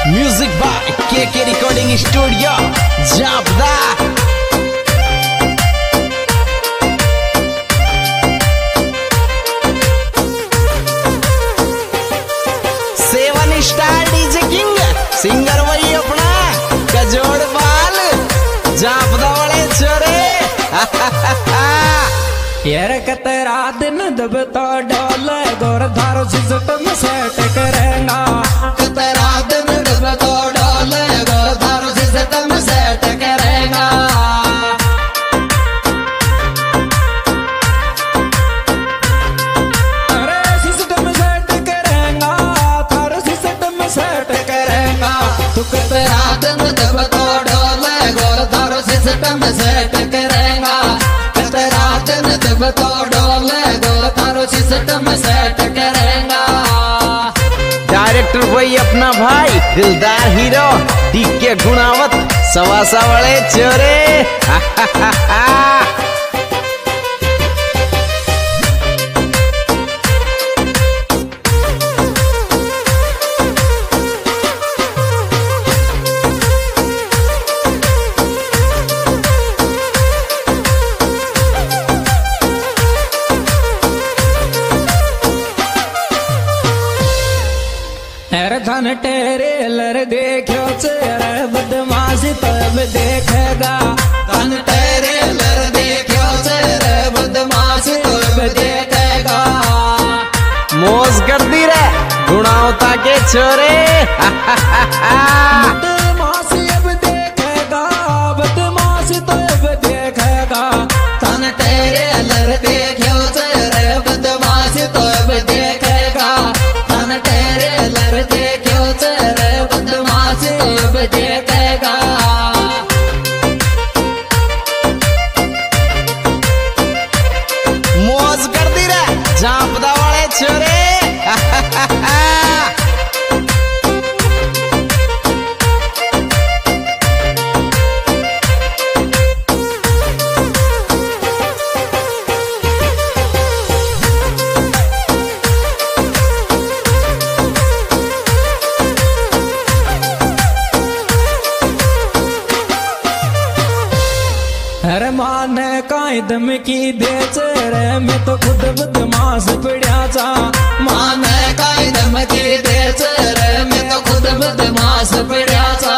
Music by के recording studio जापदा। Seven star DJ king singer वही अपना कजोड़ बाल जापदा वाले छोरे। यार कतरा दिन दबता डोल गोर धारो सिस्टम सेट करेगा। कतरा दिन दबता डोल गोर धारो सिस्टम सेट करेगा। अरे सिस्टम सेट करेगा थारो सिस्टम सेट करेगा। तू कतरा दिन दबता डोल गोर धारो सिस्टम सेट करेगा। कतरा दिन दबता डोल गोर धारो सिस्टम सेट करेगा। डायरेक्टर वही अपना भाई दिलदार हीरो डीके गुणावत सवासा वाले छोरे। धन टेरे लर देखो चेहरा बदमाशी तब देखेगा। धन तेरे लर देखो चेहरे बदमाशी तब देखेगा। मौज कर दी रे गुणावता के छोरे। बदमाशी अब देखेगा बदमाशी तब देखेगा। धन तेरे लर देखो चेहरे बदमाशी तब देखेगा। धन तेरे लर देखो चेहरे बदमाशी तब देखेगा। मौज कर दी रे जापदा वाले छोरे। अरे माने काई दम की दे चेहरे में तो खुद बदमाश पड़ा चा। माने काई धमकी दे चेहरे में तो खुद बदमाश पड़ा था।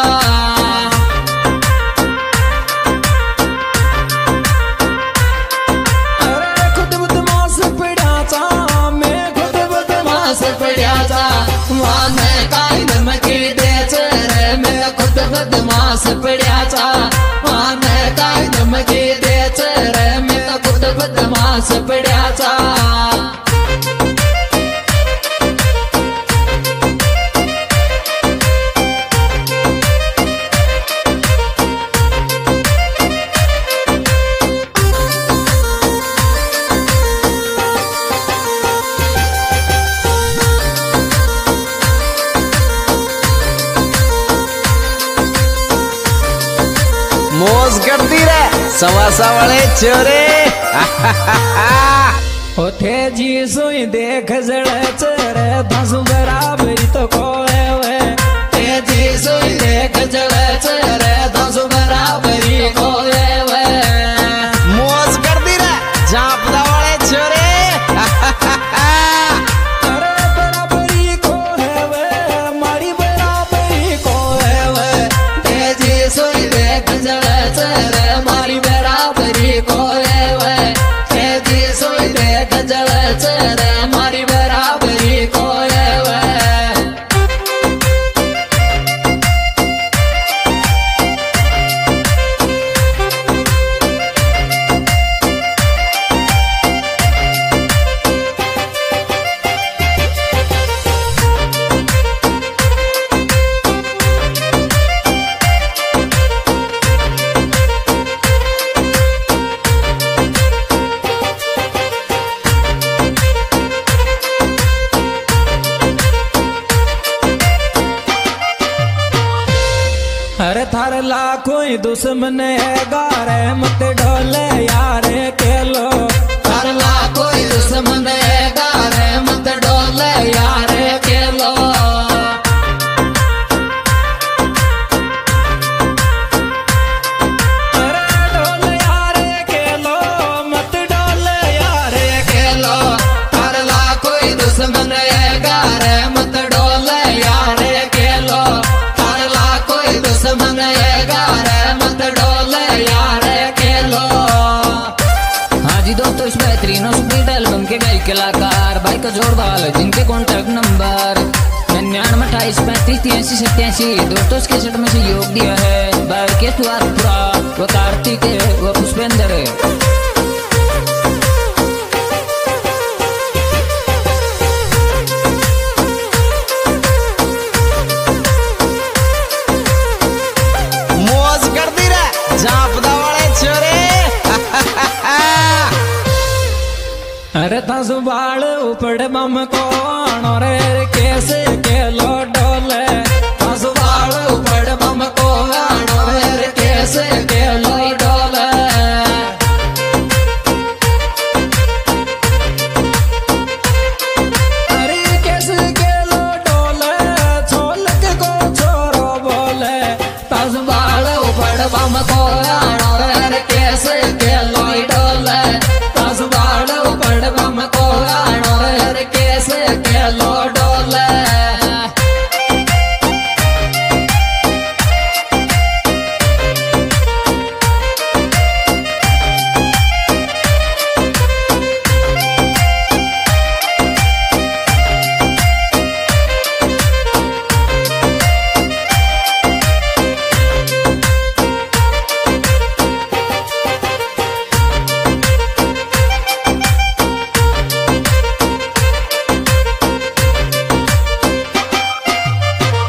अरे खुद बदमाश पड़ा चा मैं खुद बदमाश पड़ा था। माने काई धमकी दे चेहरे में खुद बदमाश पड़ा था। माने काई धमकी दे चेहरे में तो खुद बदमाश पड़ा था। मौज कर दी रे सवासा वाले छोरे। ओथे जी सोई देख जड़े चेहरे धसु बराबरी तो कोए वे। तेजी सोई देख जले चेहरे दसु बराबरी कोए वे। मौज कर दी रे जापदा वाले छोरे। अरे बराबरी को है वे मारी बराबरी को है वे। तेजी सोई देख जले चेहरे मारी बराबरी कोए वे। तेजी सोई देख जले चेहरे मारी बराबरी कोए वे। अरे थार लाखों दुश्मन है गारे मत ढोले यार के लो। कर ला कोई दुश्मन है गारे मत डोले यार के लो। कलाकार भाई को जोड़ डाल जिनके कॉन्टैक्ट नंबर 9928358387 दोस्तों के सेट में सहयोग दिया है भाई केशवारपुरा व कार्तिक व पुष्पेंद्र। मौज कर दी रे जापदा वाले छोरे। अरे तस बाल उपड़ बम कौन रे कैसे केलो डोले तस बाल उपड़ बम कौन रे कैसे केलो डोले। अरे कैसे केलो डोले छोलक को छोरो बोले तस बाल उपड़ बम कौन रे कैसे